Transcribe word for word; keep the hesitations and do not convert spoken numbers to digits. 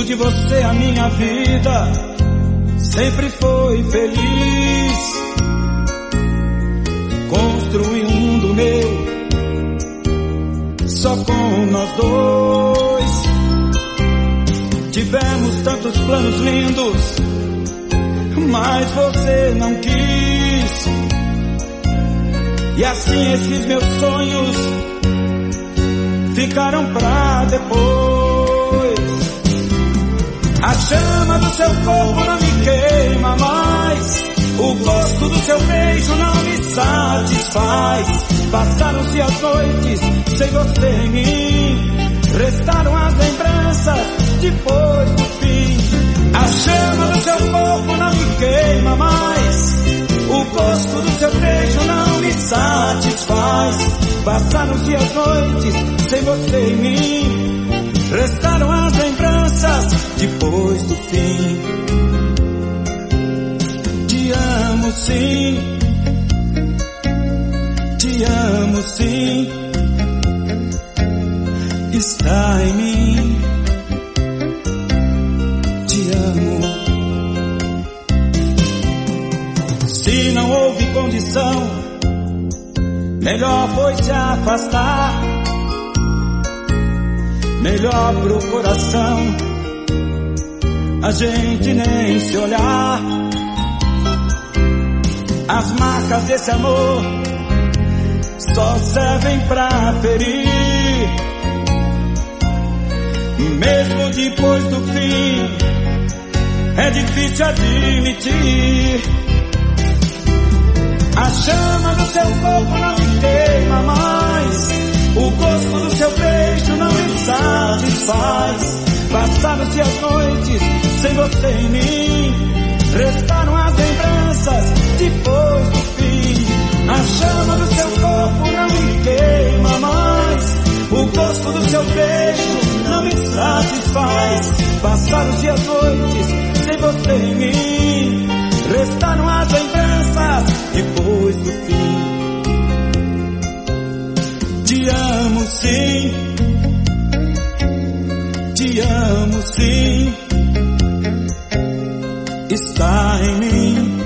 de você a minha vida sempre foi feliz. Construí um mundo meu só com nós dois. Tivemos tantos planos lindos, mas você não quis. E assim esses meus sonhos ficaram pra depois. A chama do seu corpo não me queima mais, o gosto do seu beijo não me satisfaz. Passaram-se as noites sem você em mim, restaram as lembranças depois do fim. A chama do seu corpo não me queima mais, o gosto do seu beijo não me satisfaz. Passaram-se as noites sem você em mim, restaram as lembranças depois do fim. Te amo sim, te amo sim, está em mim. Te amo. Se não houve condição, melhor foi se afastar. Melhor pro coração a gente nem se olhar. As marcas desse amor só servem pra ferir. Mesmo depois do fim, é difícil admitir. A chama do seu corpo não me queima mais, o gosto do seu beijo não me satisfaz. Passaram-se as noites sem você em mim, restaram as lembranças depois do fim. A chama do seu corpo não me queima mais, o gosto do seu beijo não me satisfaz. Passaram-se as noites sem você em mim, restaram as lembranças depois do fim. Te amo sim, te amo sim, está em mim.